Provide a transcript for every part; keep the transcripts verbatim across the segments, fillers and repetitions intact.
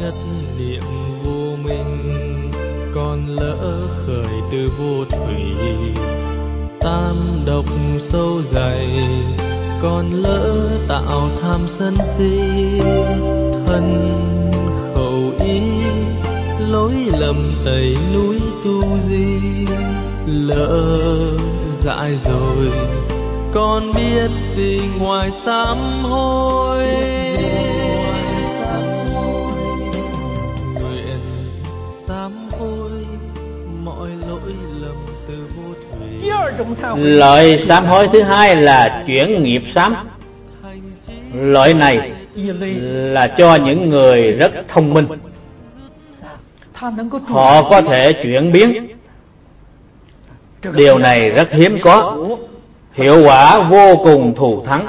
nhất niệm vô minh, còn lỡ khởi từ vô thủy. Tam độc sâu dày, còn lỡ tạo tham sân si. Thân khẩu ý lối lầm tẩy núi tu di. Lỡ dại rồi, con biết gì ngoài sám hối. Nguyện sám hối mọi lỗi lầm từ vô thủy. Loại sám hối thứ hai là chuyển nghiệp sám. Loại này là cho những người rất thông minh, họ có thể chuyển biến. Điều này rất hiếm có, hiệu quả vô cùng thù thắng.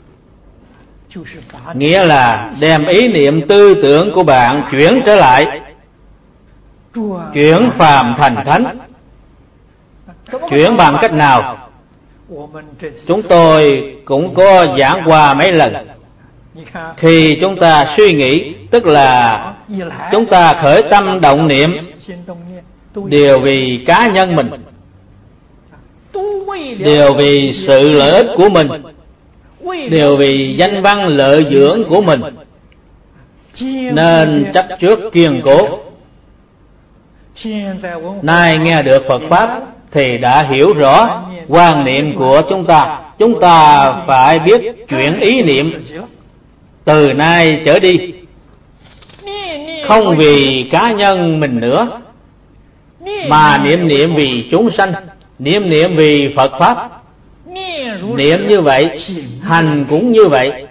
Nghĩa là đem ý niệm tư tưởng của bạn chuyển trở lại, chuyển phàm thành thánh. Chuyển bằng cách nào? Chúng tôi cũng có giảng qua mấy lần. Khi chúng ta suy nghĩ, tức là chúng ta khởi tâm động niệm, đều vì cá nhân mình, đều vì sự lợi ích của mình, đều vì danh văn lợi dưỡng của mình, nên chấp trước kiên cố. Nay nghe được Phật Pháp thì đã hiểu rõ quan niệm của chúng ta. Chúng ta phải biết chuyển ý niệm. Từ nay trở đi, không vì cá nhân mình nữa, mà niệm niệm vì chúng sanh, niệm niệm vì Phật Pháp. Niệm như vậy, hành cũng như vậy.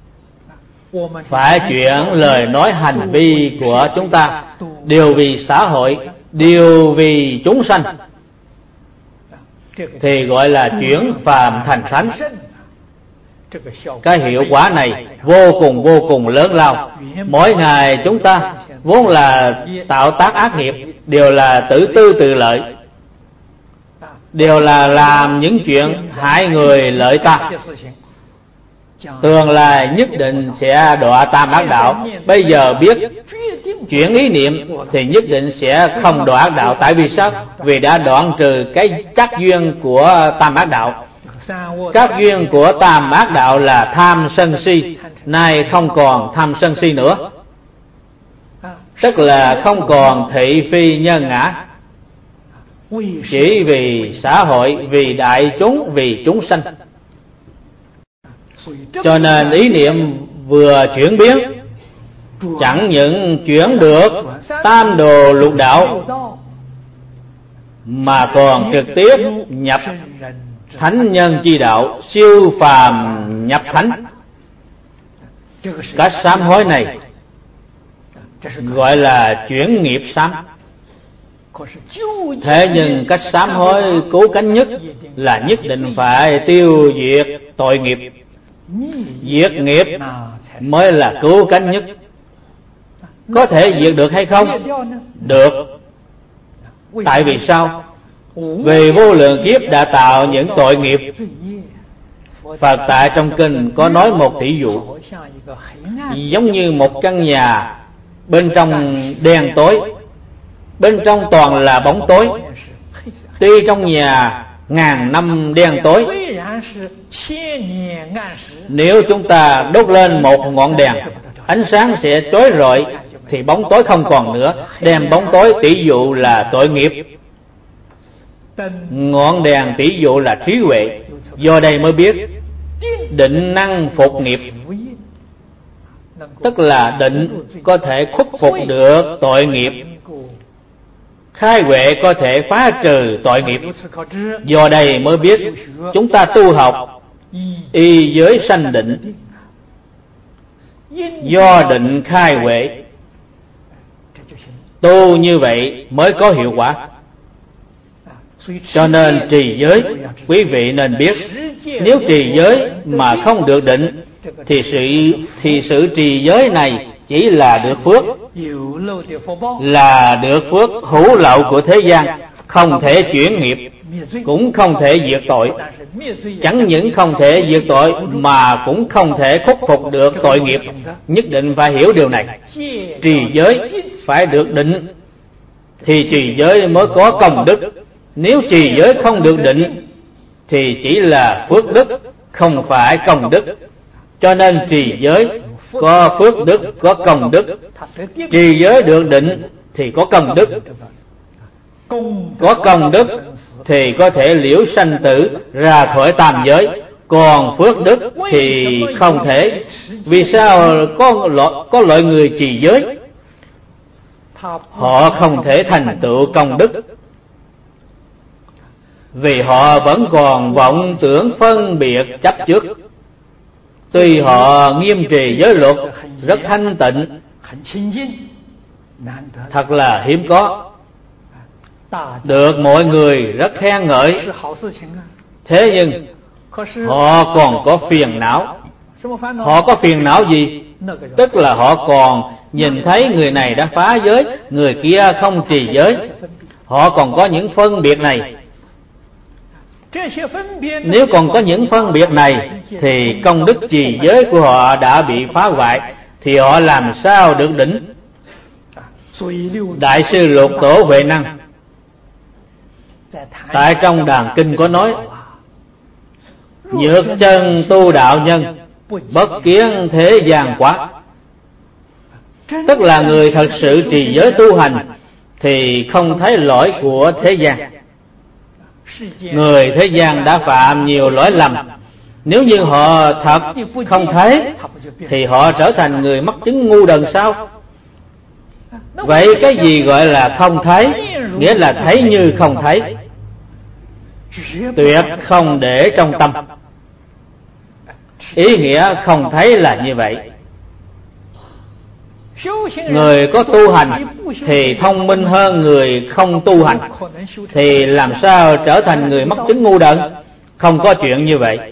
Phải chuyển lời nói hành vi của chúng ta đều vì xã hội, đều vì chúng sanh, thì gọi là chuyển phàm thành thánh. Cái hiệu quả này vô cùng vô cùng lớn lao. Mỗi ngày chúng ta vốn là tạo tác ác nghiệp, đều là tự tư tự lợi, đều là làm những chuyện hại người lợi ta, tương lai nhất định sẽ đọa tam ác đạo. Bây giờ biết chuyển ý niệm thì nhất định sẽ không đọa ác đạo. Tại vì sao? Vì đã đoạn trừ cái các duyên của tam ác đạo. Các duyên của tam ác đạo là tham sân si, nay không còn tham sân si nữa, tức là không còn thị phi nhân ngã, chỉ vì xã hội, vì đại chúng, vì chúng sanh. Cho nên ý niệm vừa chuyển biến, chẳng những chuyển được tam đồ lục đạo, mà còn trực tiếp nhập thánh nhân chi đạo, siêu phàm nhập thánh. Cách sám hối này gọi là chuyển nghiệp sám. Thế nhưng cách sám hối cứu cánh nhất là nhất định phải tiêu diệt tội nghiệp. Diệt nghiệp mới là cứu cánh nhất. Có thể diệt được hay không? Được. Tại vì sao? Vì vô lượng kiếp đã tạo những tội nghiệp. Phật tại trong kinh có nói một thí dụ, giống như một căn nhà bên trong đen tối, bên trong toàn là bóng tối. Tuy trong nhà ngàn năm đen tối, nếu chúng ta đốt lên một ngọn đèn, ánh sáng sẽ chói rọi, thì bóng tối không còn nữa. Đem bóng tối tỷ dụ là tội nghiệp, ngọn đèn tỷ dụ là trí huệ. Do đây mới biết định năng phục nghiệp, tức là định có thể khuất phục được tội nghiệp, khai huệ có thể phá trừ tội nghiệp. Do đây mới biết chúng ta tu học y giới sanh định, do định khai huệ. Tu như vậy mới có hiệu quả. Cho nên trì giới, quý vị nên biết, nếu trì giới mà không được định thì sự thì sự trì giới này chỉ là được phước, là được phước hữu lậu của thế gian, không thể chuyển nghiệp, cũng không thể diệt tội. chẳng những không thể diệt tội mà cũng không thể khắc phục được tội nghiệp. Nhất định phải hiểu điều này. Trì giới phải được định thì trì giới mới có công đức. Nếu trì giới không được định thì chỉ là phước đức, không phải công đức. Cho nên trì giới có phước đức, có công đức. Trì giới được định thì có công đức. Có công đức thì có thể liễu sanh tử, ra khỏi tam giới. Còn phước đức thì không thể. Vì sao có loại, có loại người trì giới họ không thể thành tựu công đức? Vì họ vẫn còn vọng tưởng phân biệt chấp trước. Tuy họ nghiêm trì giới luật rất thanh tịnh, thật là hiếm có, được mọi người rất khen ngợi. Thế nhưng họ còn có phiền não. Họ có phiền não gì? Tức là họ còn nhìn thấy người này đã phá giới, người kia không trì giới. Họ còn có những phân biệt này. Nếu còn có những phân biệt này thì công đức trì giới của họ đã bị phá hoại, thì họ làm sao được đỉnh? Đại sư Lục Tổ Huệ Năng tại trong Đàn Kinh có nói: nhược chân tu đạo nhân, bất kiến thế gian quá. Tức là người thật sự trì giới tu hành thì không thấy lỗi của thế gian. Người thế gian đã phạm nhiều lỗi lầm, nếu như họ thật không thấy thì họ trở thành người mắc chứng ngu đần sao? Vậy cái gì gọi là không thấy? Nghĩa là thấy như không thấy, tuyệt không để trong tâm. Ý nghĩa không thấy là như vậy. Người có tu hành thì thông minh hơn người không tu hành, thì làm sao trở thành người mắc chứng ngu đần? Không có chuyện như vậy.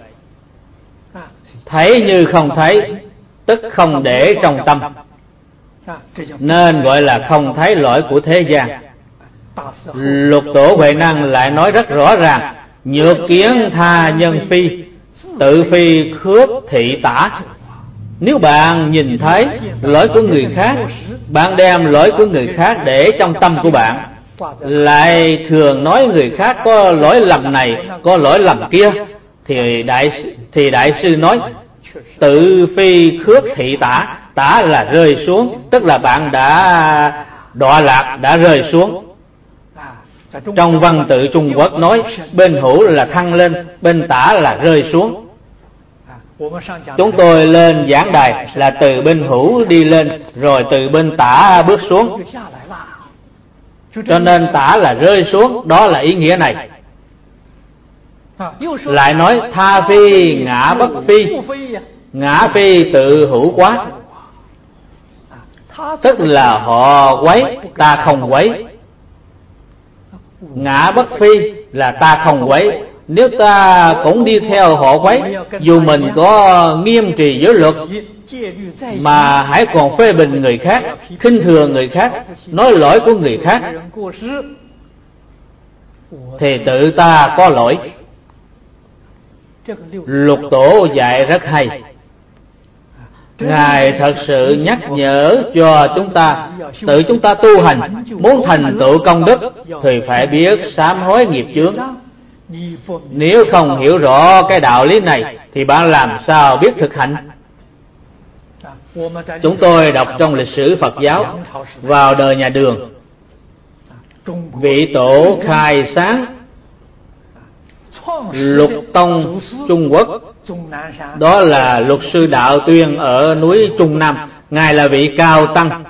Thấy như không thấy, tức không để trong tâm, nên gọi là không thấy lỗi của thế gian. Lục Tổ Huệ Năng lại nói rất rõ ràng: nhược kiến tha nhân phi, tự phi khước thị tả. Nếu bạn nhìn thấy lỗi của người khác, bạn đem lỗi của người khác để trong tâm của bạn, lại thường nói người khác có lỗi lầm này, có lỗi lầm kia, thì đại thì đại sư nói tự phi khước thị tả. Tả là rơi xuống, tức là bạn đã đọa lạc, đã rơi xuống. Trong văn tự Trung Quốc nói bên hữu là thăng lên, bên tả là rơi xuống. Chúng tôi lên giảng đài là từ bên hữu đi lên, rồi từ bên tả bước xuống. Cho nên tả là rơi xuống, đó là ý nghĩa này. Lại nói tha phi ngã bất phi, ngã phi tự hữu quá. Tức là họ quấy, ta không quấy. Ngã bất phi là ta không quấy. Nếu ta cũng đi theo họ quấy, dù mình có nghiêm trì giới luật, mà hãy còn phê bình người khác, khinh thường người khác, nói lỗi của người khác, thì tự ta có lỗi. Lục Tổ dạy rất hay. Ngài thật sự nhắc nhở cho chúng ta, tự chúng ta tu hành, muốn thành tựu công đức thì phải biết sám hối nghiệp chướng. Nếu không hiểu rõ cái đạo lý này thì bạn làm sao biết thực hành? Chúng tôi đọc trong lịch sử Phật giáo, vào đời nhà Đường, vị tổ khai sáng Lục Tông Trung Quốc, đó là Lục Sư Đạo Tuyên ở núi Trung Nam. Ngài là vị cao tăng.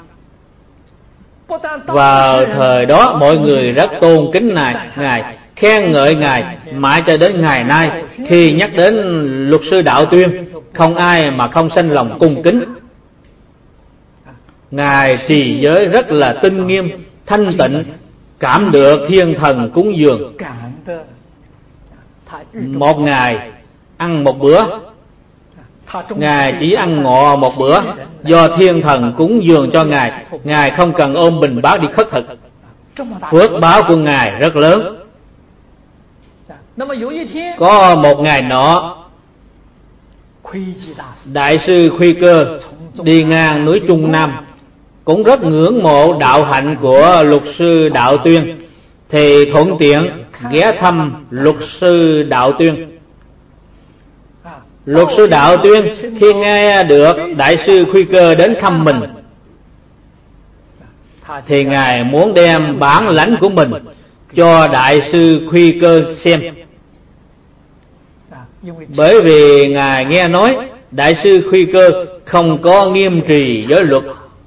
Vào thời đó mọi người rất tôn kính ngài, ngài khen ngợi ngài, mãi cho đến ngày nay khi nhắc đến Lục Sư Đạo Tuyên, không ai mà không sanh lòng cung kính. Ngài trì giới rất là tinh nghiêm, thanh tịnh, cảm được thiên thần cúng dường. Một ngày ăn một bữa, Ngài chỉ ăn ngọ một bữa, do thiên thần cúng dường cho Ngài. Ngài không cần ôm bình bát đi khất thực. Phước báo của Ngài rất lớn. Có một ngày nọ, Đại sư Khuy Cơ đi ngang núi Trung Nam, cũng rất ngưỡng mộ đạo hạnh của Luật sư Đạo Tuyên, thì thuận tiện ghé thăm Luật sư Đạo Tuyên. Luật sư Đạo Tuyên khi nghe được Đại sư Khuy Cơ đến thăm mình, thì ngài muốn đem bản lãnh của mình cho Đại sư Khuy Cơ xem. Bởi vì ngài nghe nói Đại sư Khuy Cơ không có nghiêm trì giới luật.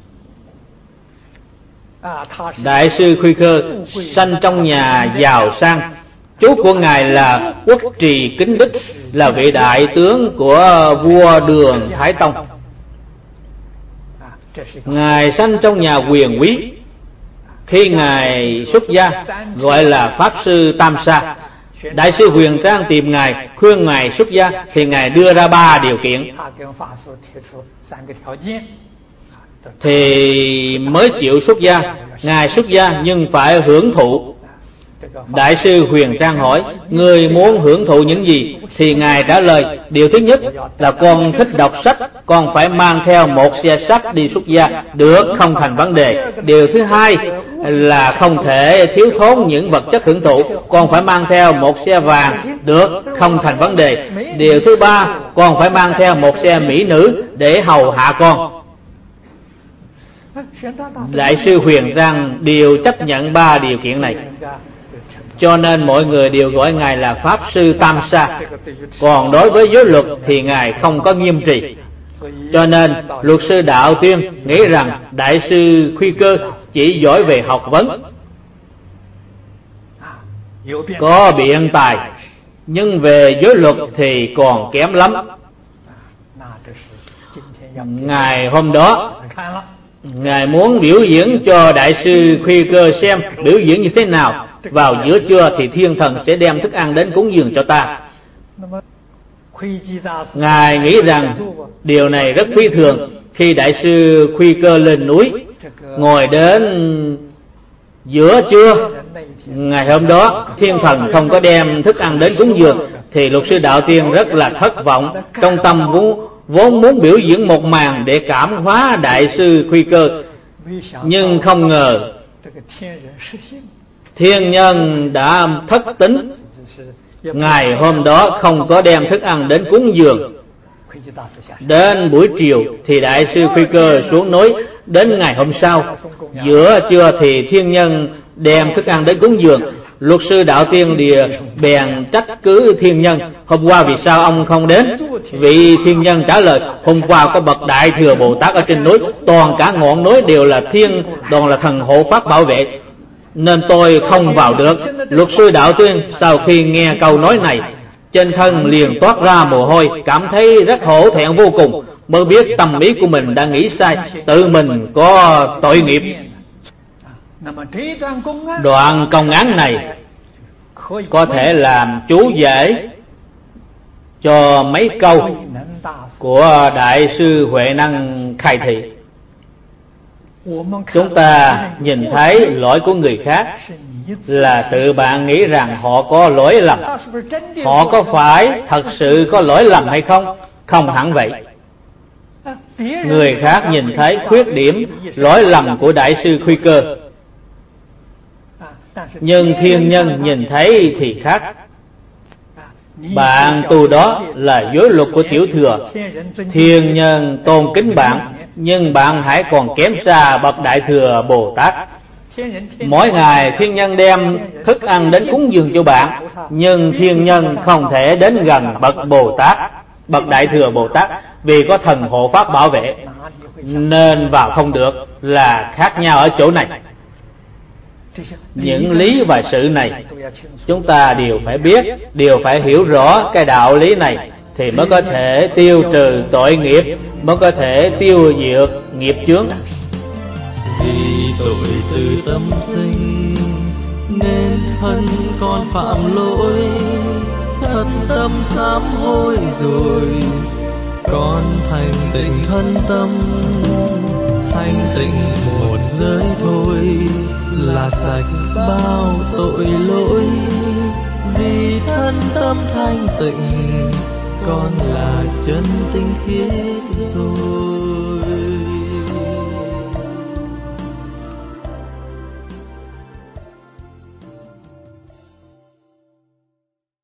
Đại sư Khuy Cơ sanh trong nhà giàu sang, chú của ngài là Quốc Trì Kính Đức, là vị đại tướng của vua Đường Thái Tông. Ngài sanh trong nhà quyền quý. Khi ngài xuất gia gọi là Pháp Sư Tam Sa. Đại sư Huyền Trang tìm ngài, khuyên ngài xuất gia, thì ngài đưa ra ba điều kiện thì mới chịu xuất gia. Ngài xuất gia nhưng phải hưởng thụ. Đại sư Huyền Trang hỏi, người muốn hưởng thụ những gì? Thì ngài trả lời, điều thứ nhất là con thích đọc sách, con phải mang theo một xe sách đi xuất gia, được, không thành vấn đề. Điều thứ hai là không thể thiếu thốn những vật chất hưởng thụ, con phải mang theo một xe vàng, được, không thành vấn đề. Điều thứ ba, con phải mang theo một xe mỹ nữ để hầu hạ con. Đại sư Huyền Trang đều chấp nhận ba điều kiện này, cho nên mọi người đều gọi ngài là Pháp Sư Tam Sa. Còn đối với giới luật thì ngài không có nghiêm trì. Cho nên Luật sư Đạo Tuyên nghĩ rằng Đại sư Khuy Cơ chỉ giỏi về học vấn, có biện tài, nhưng về giới luật thì còn kém lắm. Ngày hôm đó ngài muốn biểu diễn cho Đại sư Khuy Cơ xem biểu diễn như thế nào. Vào giữa trưa thì thiên thần sẽ đem thức ăn đến cúng dường cho ta. Ngài nghĩ rằng điều này rất phi thường. Khi Đại sư Khuy Cơ lên núi, ngồi đến giữa trưa ngày hôm đó, thiên thần không có đem thức ăn đến cúng dường, thì Luật sư Đạo Tuyên rất là thất vọng. Trong tâm vốn, vốn muốn biểu diễn một màn để cảm hóa Đại sư Khuy Cơ, nhưng không ngờ thiên nhân đã thất tính. Ngày hôm đó không có đem thức ăn đến cúng dường. Đến buổi chiều thì Đại sư Khuy Cơ xuống núi. Đến ngày hôm sau giữa trưa thì thiên nhân đem thức ăn đến cúng dường. Luật sư Đạo Tuyên địa bèn trách cứ thiên nhân, hôm qua vì sao ông không đến? Vị thiên nhân trả lời, hôm qua có bậc Đại Thừa Bồ Tát ở trên núi, toàn cả ngọn núi đều là thiên, toàn là thần hộ pháp bảo vệ, nên tôi không vào được. Luật sư Đạo Tuyên sau khi nghe câu nói này, trên thân liền toát ra mồ hôi, cảm thấy rất hổ thẹn vô cùng, mới biết tâm ý của mình đã nghĩ sai, tự mình có tội nghiệp. Đoạn công án này có thể làm chú giải cho mấy câu của Đại sư Huệ Năng khai thị. Chúng ta nhìn thấy lỗi của người khác là tự bạn nghĩ rằng họ có lỗi lầm. Họ có phải thật sự có lỗi lầm hay không? Không hẳn vậy. Người khác nhìn thấy khuyết điểm, lỗi lầm của Đại sư Khuy Cơ, nhưng thiên nhân nhìn thấy thì khác. Bạn tu đó là giới luật của tiểu thừa, thiên nhân tôn kính bạn, nhưng bạn hãy còn kém xa bậc Đại Thừa Bồ Tát. Mỗi ngày thiên nhân đem thức ăn đến cúng dường cho bạn, nhưng thiên nhân không thể đến gần bậc Bồ Tát, bậc Đại Thừa Bồ Tát, vì có thần hộ pháp bảo vệ, nên vào không được, là khác nhau ở chỗ này. Những lý và sự này chúng ta đều phải biết, đều phải hiểu rõ cái đạo lý này, thì mới có thể tiêu trừ tội nghiệp, mới có thể tiêu diệt nghiệp chướng. Vì tội từ tâm sinh nên thân con phạm lỗi, thật tâm sám hối rồi con thành tịnh thân tâm. Thanh tịnh một giới thôi là sạch bao tội lỗi, vì thân tâm thanh tịnh, con là chân tinh khiết.